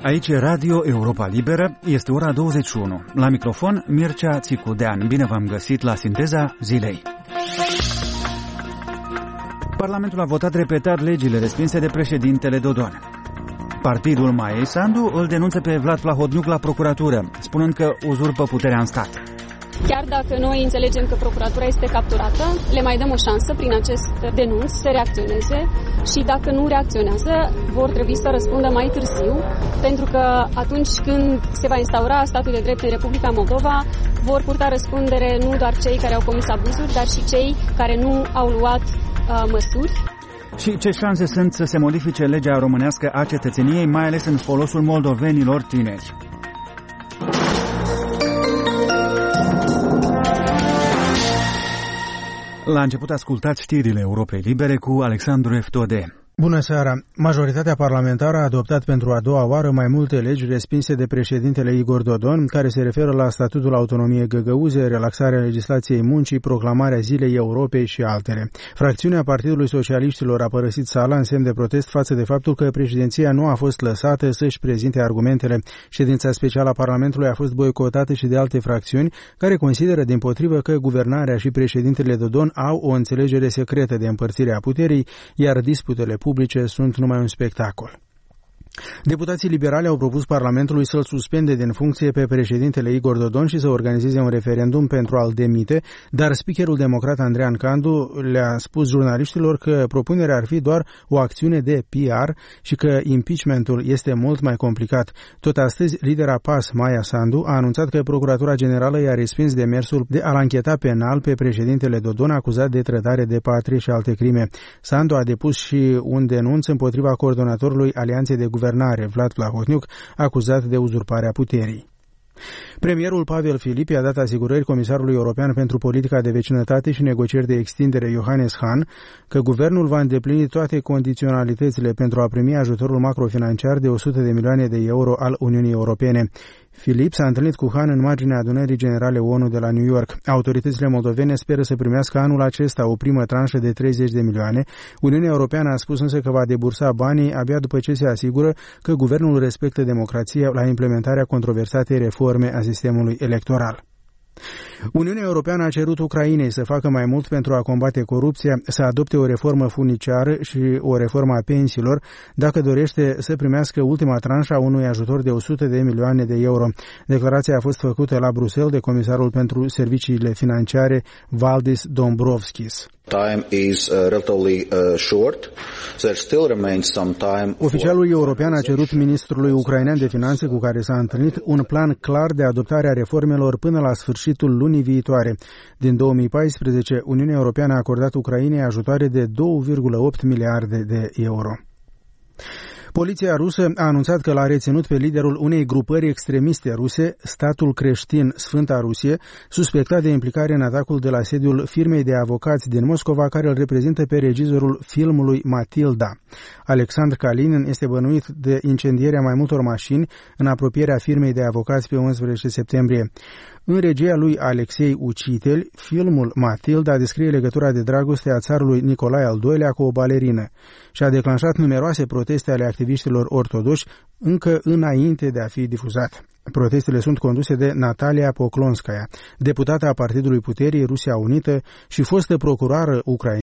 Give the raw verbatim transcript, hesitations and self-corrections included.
Aici e Radio Europa Liberă, este ora douăzeci și unu. La microfon, Mircea Țicudean. Bine v-am găsit la Sinteza Zilei. Parlamentul a votat repetat legile respinse de președintele Dodon. Partidul Maiei Sandu îl denunță pe Vlad Plahotniuc la procuratură, spunând că uzurpă puterea în stat. Chiar dacă noi înțelegem că procuratura este capturată, le mai dăm o șansă prin acest denunț să reacționeze și dacă nu reacționează, vor trebui să răspundă mai târziu, pentru că atunci când se va instaura statul de drept în Republica Moldova, vor purta răspundere nu doar cei care au comis abuzuri, dar și cei care nu au luat uh, măsuri. Și ce șanse sunt să se modifice legea românească a cetățeniei, mai ales în folosul moldovenilor tineri? La început ascultați știrile Europei Libere cu Alexandru Eftode. Bună seara! Majoritatea parlamentară a adoptat pentru a doua oară mai multe legi respinse de președintele Igor Dodon, care se referă la statutul autonomiei găgăuze, relaxarea legislației muncii, proclamarea Zilei Europei și altele. Fracțiunea Partidului Socialiștilor a părăsit sala în semn de protest față de faptul că președinția nu a fost lăsată să-și prezinte argumentele. Ședința specială a Parlamentului a fost boicotată și de alte fracțiuni, care consideră dimpotrivă că guvernarea și președintele Dodon au o înțelegere secretă de împărțire a puterii, iar disputele publice sunt numai un spectacol. Deputații liberali au propus Parlamentului să-l suspende din funcție pe președintele Igor Dodon și să organizeze un referendum pentru a-l demite, dar speakerul democrat Andrean Candu le-a spus jurnaliștilor că propunerea ar fi doar o acțiune de P R și că impeachmentul este mult mai complicat. Tot astăzi, lidera P A S, Maia Sandu, a anunțat că Procuratura Generală i-a respins demersul de a-l ancheta penal pe președintele Dodon acuzat de trădare de patrie și alte crime. Sandu a depus și un denunț împotriva coordonatorului Alianței de Guvernare, Vlad Plahotniuc, acuzat de uzurparea puterii. Premierul Pavel Filip i-a dat asigurări Comisarului European pentru Politica de Vecinătate și Negocieri de Extindere Johannes Hahn că guvernul va îndeplini toate condiționalitățile pentru a primi ajutorul macrofinanciar de o sută de milioane de euro al Uniunii Europene. Filip s-a întâlnit cu Hahn în marginea adunării generale O N U de la New York. Autoritățile moldovene speră să primească anul acesta o primă tranșă de treizeci de milioane. Uniunea Europeană a spus însă că va debursa banii abia după ce se asigură că guvernul respectă democrația la implementarea controversatei reforme a sistemului electoral. Uniunea Europeană a cerut Ucrainei să facă mai mult pentru a combate corupția, să adopte o reformă furniciară și o reformă a pensiilor, dacă dorește să primească ultima tranșă a unui ajutor de o sută de milioane de euro. Declarația a fost făcută la Bruxelles de comisarul pentru serviciile financiare Valdis Dombrovskis. Time is uh, relatively uh, short. There still remains some time. Oficialul european a cerut ministrului ucrainean de finanțe cu care s-a întâlnit un plan clar de adoptare a reformelor până la sfârșitul lunii viitoare. Din două mii paisprezece, Uniunea Europeană a acordat Ucrainei ajutoare de două virgulă opt miliarde de euro. Poliția rusă a anunțat că l-a reținut pe liderul unei grupări extremiste ruse, Statul Creștin Sfânta Rusie, suspectat de implicare în atacul de la sediul firmei de avocați din Moscova, care îl reprezintă pe regizorul filmului Matilda. Alexandru Kalinin este bănuit de incendierea mai multor mașini în apropierea firmei de avocați pe unsprezece septembrie. În regia lui Alexei Ucitel, filmul Matilda descrie legătura de dragoste a țarului Nicolae al doilea cu o balerină și a declanșat numeroase proteste ale activiștilor ortodoși încă înainte de a fi difuzat. Protestele sunt conduse de Natalia Poklonskaya, deputată a Partidului Puterii Rusia Unită și fostă procurară ucraineană